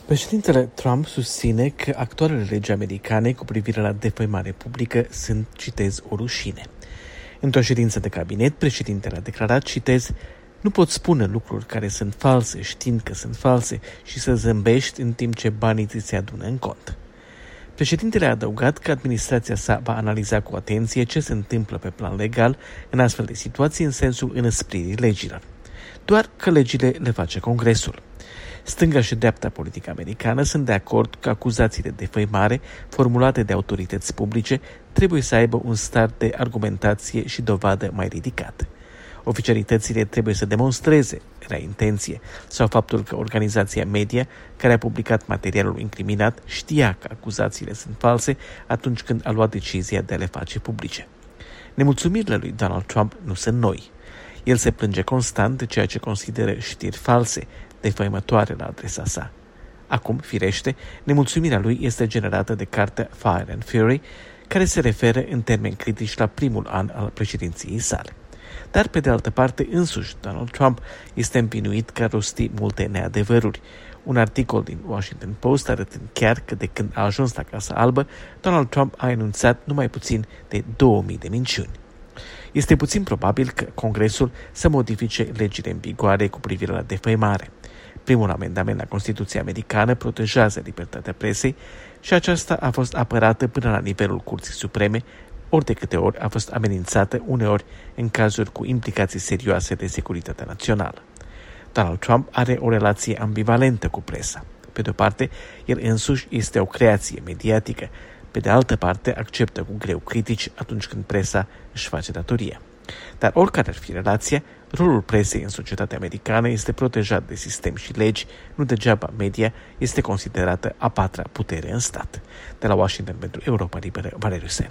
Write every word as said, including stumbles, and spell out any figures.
Președintele Trump susține că actualele legi americane cu privire la defăimare publică sunt, citez, o rușine. Într-o ședință de cabinet, președintele a declarat, citez, nu poți spune lucruri care sunt false știind că sunt false și să zâmbești în timp ce banii ți se adună în cont. Președintele a adăugat că administrația sa va analiza cu atenție ce se întâmplă pe plan legal în astfel de situații în sensul înăspririi legilor. Doar că legile le face Congresul. Stânga și dreapta politică americană sunt de acord că acuzațiile de defăimare formulate de autorități publice trebuie să aibă un start de argumentație și dovadă mai ridicat. Oficialitățile trebuie să demonstreze rea intenție sau faptul că organizația media care a publicat materialul incriminat știa că acuzațiile sunt false atunci când a luat decizia de a le face publice. Nemulțumirile lui Donald Trump nu sunt noi. El se plânge constant de ceea ce consideră știri false, defăimătoare la adresa sa. Acum, firește, nemulțumirea lui este generată de cartea Fire and Fury, care se referă în termeni critici la primul an al președinției sale. Dar, pe de altă parte, însuși Donald Trump este împinuit că rosti multe neadevăruri. Un articol din Washington Post arătând chiar că de când a ajuns la Casa Albă, Donald Trump a enunțat numai puțin de două mii de minciuni. Este puțin probabil că Congresul să modifice legile în vigoare cu privire la defăimare. Primul amendament la Constituția americană protejează libertatea presei și aceasta a fost apărată până la nivelul Curții Supreme, ori de câte ori a fost amenințată, uneori în cazuri cu implicații serioase de securitatea națională. Donald Trump are o relație ambivalentă cu presa. Pe de o parte, el însuși este o creație mediatică, pe de altă parte acceptă cu greu critici atunci când presa își face datoria. Dar oricare ar fi relația, rolul presei în societatea americană este protejat de sistem și legi, nu degeaba media este considerată a patra putere în stat. De la Washington pentru Europa Liberă, Valeriu Sel.